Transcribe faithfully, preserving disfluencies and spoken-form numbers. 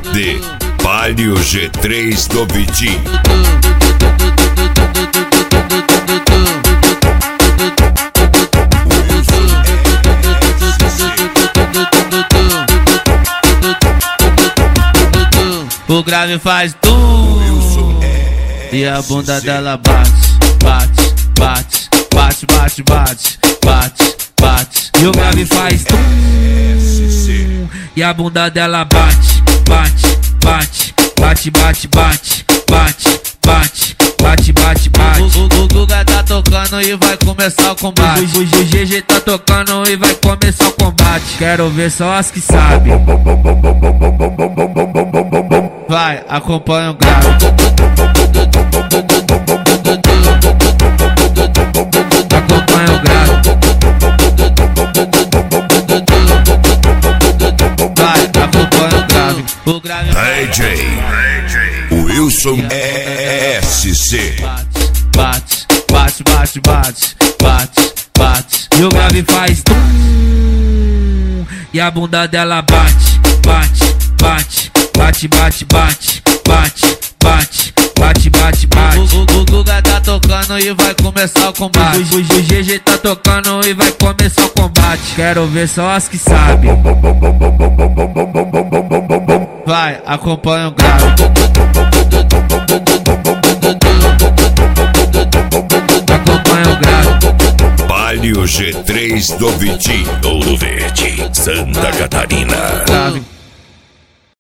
D, Palio G três do Vitinho. O grave faz tum e a bunda dela bate, bate, bate, bate, bate, bate, bate, bate. E o grave faz tum e a bunda dela bate, bate, bate, bate, bate, bate, bate, bate, bate, bate, bate. O, o, o Guga tá tocando e vai começar o combate. O, o G G tá tocando e vai começar o combate. Quero ver só as que sabem. Vai, acompanha o grave. Acompanha o grave. Vai, acompanha o grave. O grave. D J Wilson S C. Bate, bate, bate, bate, bate, bate. E o grave faz tum e a bunda dela bate, bate, bate, bate, bate, bate, bate, bate, bate, bate, bate. O, o, o Guga tá tocando e vai começar o combate. O, o, o G G tá tocando e vai começar o combate. Quero ver só as que sabem. Vai, acompanha o grave. Acompanha o grave. Palio G três do Vitinho. Ouro Verde, Santa Catarina. Grave.